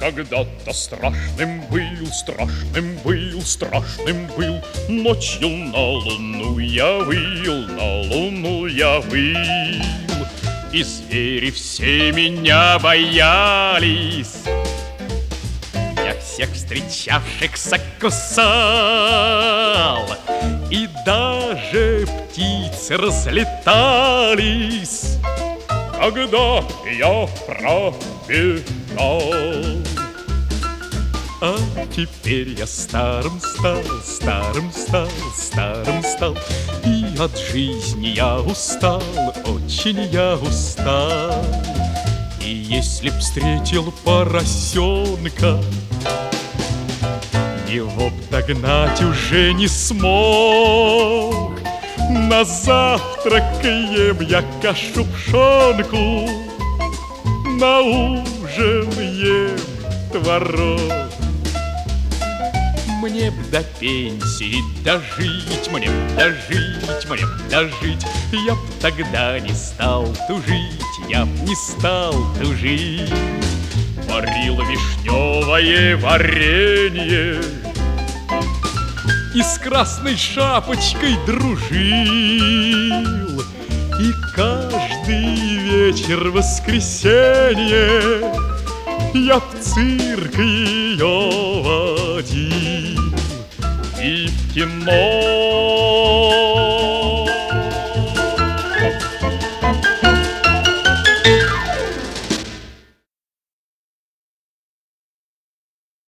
Когда-то страшным был, страшным был, страшным был. Ночью на луну я выл, на луну я выл. И звери все меня боялись. Я всех встречавшихся кусал, и даже птицы разлетались, когда я пробегал. А теперь я старым стал, старым стал, старым стал, и от жизни я устал, очень я устал. И если б встретил поросенка, его б догнать уже не смог. На завтрак ем я кашу-пшенку, на ужин ем творог. Мне б до пенсии дожить, мне б дожить, мне б дожить. Я б тогда не стал тужить, я б не стал тужить. Варил вишневое варенье и с красной шапочкой дружил. И каждый вечер воскресенье я в цирк ее водил. И в кино